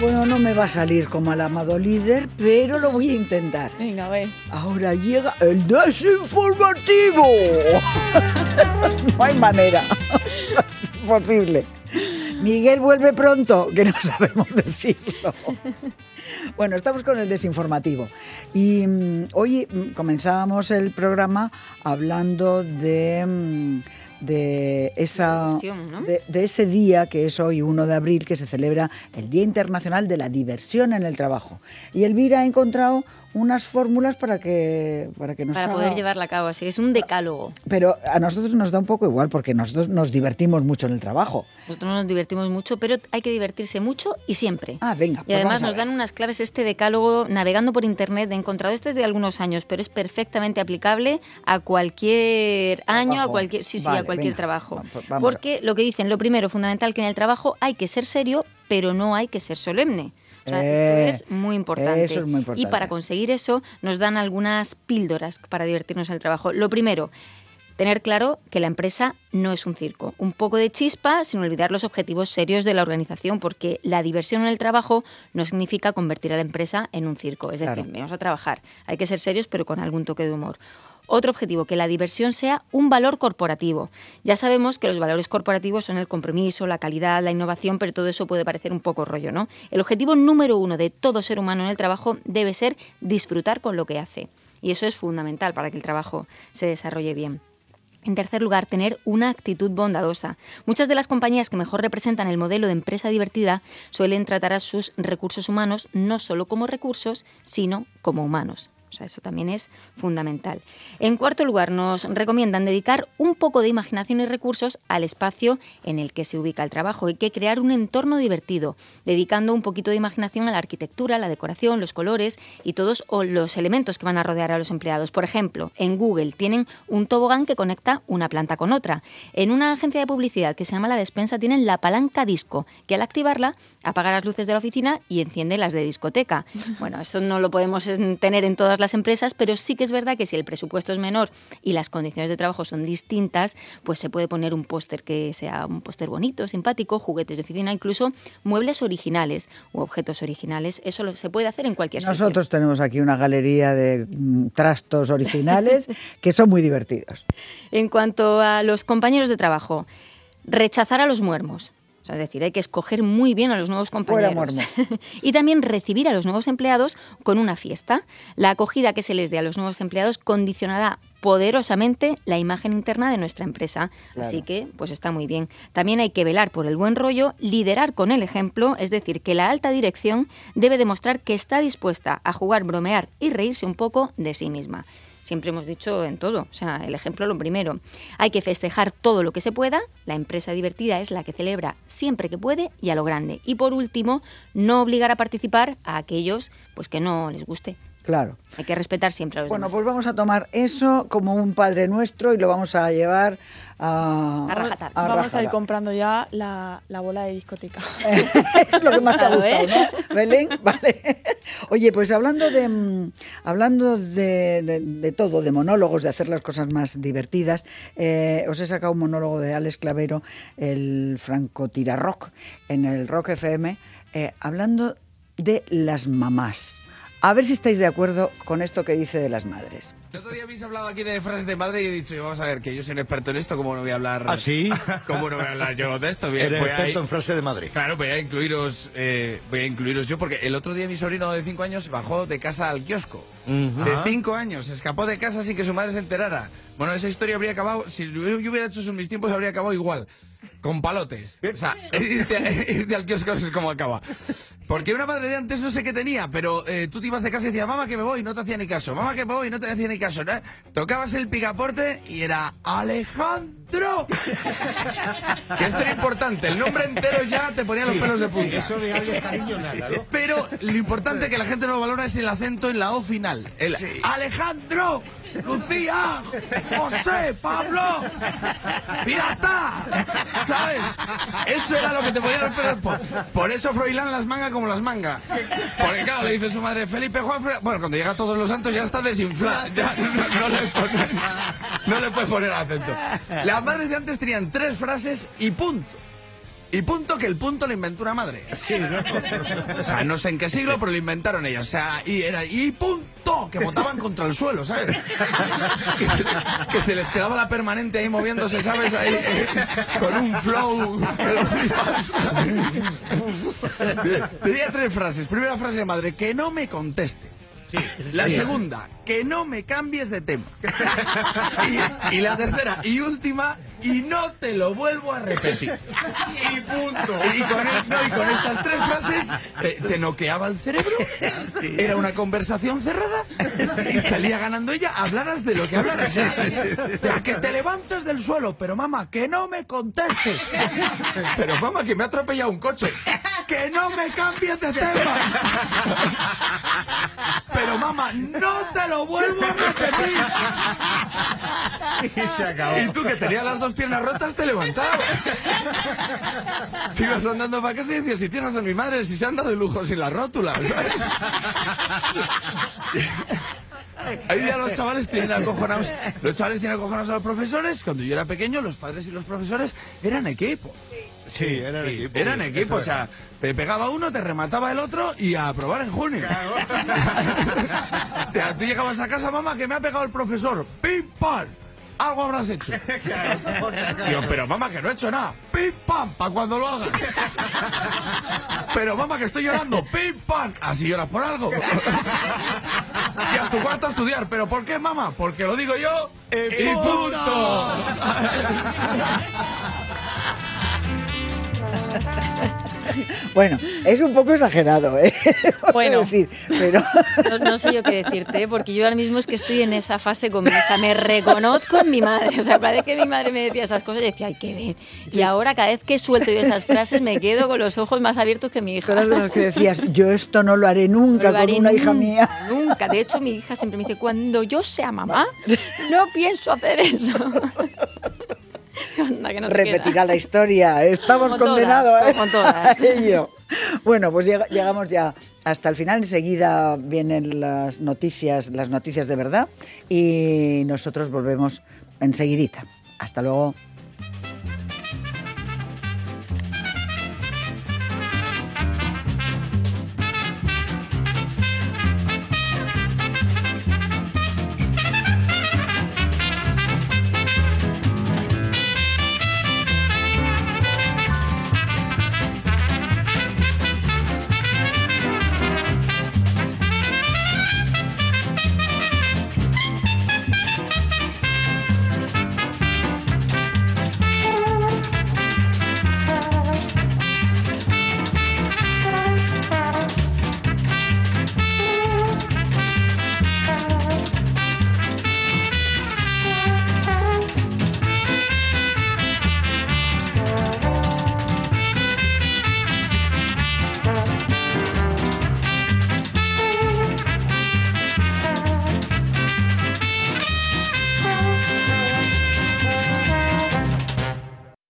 Bueno, no me va a salir como al amado líder, pero lo voy a intentar. Venga, a ver. Ahora llega el desinformativo. No hay manera. Imposible. Miguel vuelve pronto, que no sabemos decirlo. Bueno, estamos con el desinformativo. Y hoy comenzábamos el programa hablando de ese día que es hoy 1 de abril, que se celebra el Día Internacional de la Diversión en el Trabajo. Y Elvira ha encontrado unas fórmulas para poder llevarla a cabo, así es un decálogo. Pero a nosotros nos da un poco igual, porque nosotros nos divertimos mucho en el trabajo. Nosotros nos divertimos mucho, pero hay que divertirse mucho y siempre. Venga. Y además nos dan unas claves. Este decálogo, navegando por internet, he encontrado este es de algunos años, pero es perfectamente aplicable a cualquier año, trabajo. a cualquier trabajo. Vamos. Porque lo que dicen, lo primero, fundamental, que en el trabajo hay que ser serio, pero no hay que ser solemne. O sea, esto es muy importante. Eso es muy importante. Y para conseguir eso nos dan algunas píldoras para divertirnos en el trabajo. Lo primero, tener claro que la empresa no es un circo. Un poco de chispa sin olvidar los objetivos serios de la organización, porque la diversión en el trabajo no significa convertir a la empresa en un circo. Es decir, venimos a trabajar. Hay que ser serios, pero con algún toque de humor. Otro objetivo, que la diversión sea un valor corporativo. Ya sabemos que los valores corporativos son el compromiso, la calidad, la innovación, pero todo eso puede parecer un poco rollo, ¿no? El objetivo número 1 de todo ser humano en el trabajo debe ser disfrutar con lo que hace. Y eso es fundamental para que el trabajo se desarrolle bien. En tercer lugar, tener una actitud bondadosa. Muchas de las compañías que mejor representan el modelo de empresa divertida suelen tratar a sus recursos humanos no solo como recursos, sino como humanos. O sea, eso también es fundamental. En cuarto lugar, nos recomiendan dedicar un poco de imaginación y recursos al espacio en el que se ubica el trabajo. Hay que crear un entorno divertido, dedicando un poquito de imaginación a la arquitectura, la decoración, los colores y todos los elementos que van a rodear a los empleados. Por ejemplo, en Google tienen un tobogán que conecta una planta con otra. En una agencia de publicidad que se llama La Despensa tienen la palanca disco, que al activarla apaga las luces de la oficina y enciende las de discoteca. Bueno, eso no lo podemos tener en todas las empresas, pero sí que es verdad que si el presupuesto es menor y las condiciones de trabajo son distintas, pues se puede poner un póster que sea un póster bonito, simpático, juguetes de oficina, incluso muebles originales u objetos originales. Eso se puede hacer en cualquier sitio. Nosotros tenemos aquí una galería de trastos originales que son muy divertidos. En cuanto a los compañeros de trabajo, rechazar a los muermos. O sea, es decir, hay que escoger muy bien a los nuevos compañeros. Y también recibir a los nuevos empleados con una fiesta. La acogida que se les dé a los nuevos empleados condicionará poderosamente la imagen interna de nuestra empresa. Claro. Así que, pues está muy bien. También hay que velar por el buen rollo, liderar con el ejemplo, es decir, que la alta dirección debe demostrar que está dispuesta a jugar, bromear y reírse un poco de sí misma. Siempre hemos dicho en todo, o sea, el ejemplo lo primero. Hay que festejar todo lo que se pueda, la empresa divertida es la que celebra siempre que puede y a lo grande. Y por último, no obligar a participar a aquellos pues que no les guste. Claro. Hay que respetar siempre a los demás. Bueno, pues vamos a tomar eso como un Padre Nuestro y lo vamos a llevar a rajatar. Vamos a ir comprando ya la bola de discoteca. Es lo que más te ha gustado, ¿no, Belén? Vale. Oye, pues hablando de todo, de monólogos, de hacer las cosas más divertidas, os he sacado un monólogo de Alex Clavero, el francotirarrock, en el Rock FM, hablando de las mamás. A ver si estáis de acuerdo con esto que dice de las madres. El otro día habéis hablado aquí de frases de madre y he dicho, vamos a ver, que yo soy un experto en esto, ¿cómo no voy a hablar? ¿Ah, sí? ¿Cómo no voy a hablar yo de esto? Bien, Eres experto en frases de madre. Claro, voy a incluiros yo, porque el otro día mi sobrino de 5 años bajó de casa al kiosco. De 5 años, escapó de casa sin que su madre se enterara. Bueno, esa historia habría acabado, si yo hubiera hecho eso en mis tiempos, habría acabado igual. Con palotes. O sea, irte al kiosco es como acaba. Porque una madre de antes no sé qué tenía, pero tú te ibas de casa y decías, mamá que me voy, no te hacía ni caso. Mamá que me voy, no te hacía ni caso, ¿no? Tocabas el picaporte y era Alejandro. Que esto era importante, el nombre entero ya te ponía los pelos de punta. Eso de alguien cariño nada, ¿no? Pero lo importante que la gente no lo valora es el acento en la O final. El Alejandro, Lucía, José, Pablo, Pirata, ¿sabes? Eso era lo que te ponía los pelos. Por eso Froilán las manga como las manga. Porque claro, le dice su madre, Felipe Juan, bueno, cuando llega Todos los Santos ya está desinflado. Ya no le puedes poner acento. Las madres de antes tenían 3 frases y punto. y punto, que el punto lo inventó una madre. Sí, ¿no? O sea, no sé en qué siglo, pero lo inventaron ellas. O sea, y punto, que botaban contra el suelo, ¿sabes? Que se les quedaba la permanente ahí moviéndose, ¿sabes? Ahí, con un flow de los flipas. Tenía 3 frases. Primera frase de madre, que no me contestes. Sí, La sí. segunda, que no me cambies de tema. Y la tercera y última, y no te lo vuelvo a repetir. Y punto. Y con estas 3 frases te noqueaba el cerebro, era una conversación cerrada y salía ganando ella, hablaras de lo que hablaras. O sea, que te levantes del suelo, pero mamá, que no me contestes. Pero mamá, que me ha atropellado un coche. Que no me cambies de tema. Pero mamá, no te lo vuelvo a repetir. Y se acabó. Y tú, que tenías las 2 piernas rotas, te levantabas. Te ibas andando para casa y decías, si tienes razón mi madre, si se han dado de lujo sin la rótula, ¿sabes? Ahí ya los chavales tienen acojonados. Los chavales tienen acojonados a los profesores. Cuando yo era pequeño, los padres y los profesores eran equipo. Sí, eran equipo. Eran equipo, o sea, te pegaba uno, te remataba el otro y a probar en junio. O sea, tú llegabas a casa, mamá, que me ha pegado el profesor. ¡Pim, pam! Algo habrás hecho. Digo, pero mamá, que no he hecho nada. ¡Pim, pam! Para cuando lo hagas. Pero mamá, que estoy llorando. ¡Pim, pam! Así lloras por algo. Y a tu cuarto a estudiar. ¿Pero por qué, mamá? Porque lo digo yo y punto. Bueno, es un poco exagerado, ¿eh? Bueno. decir, pero... No sé yo qué decirte, porque yo ahora mismo es que estoy en esa fase con mi hija. Me reconozco en mi madre. O sea, cada vez que mi madre me decía esas cosas, yo decía, ay, qué bien. Y ahora, cada vez que suelto yo esas frases, me quedo con los ojos más abiertos que mi hija. Tú eras de los que decías, yo esto no lo haré nunca No lo haré con una hija nunca, mía. Nunca. De hecho, mi hija siempre me dice, cuando yo sea mamá, no pienso hacer eso. Anda, que no te Repetirá queda. la historia. Estamos Como condenados, todas, ¿eh? como todas. A ello. Bueno, pues llegamos ya hasta el final. Enseguida vienen las noticias de verdad. Y nosotros volvemos enseguidita. Hasta luego.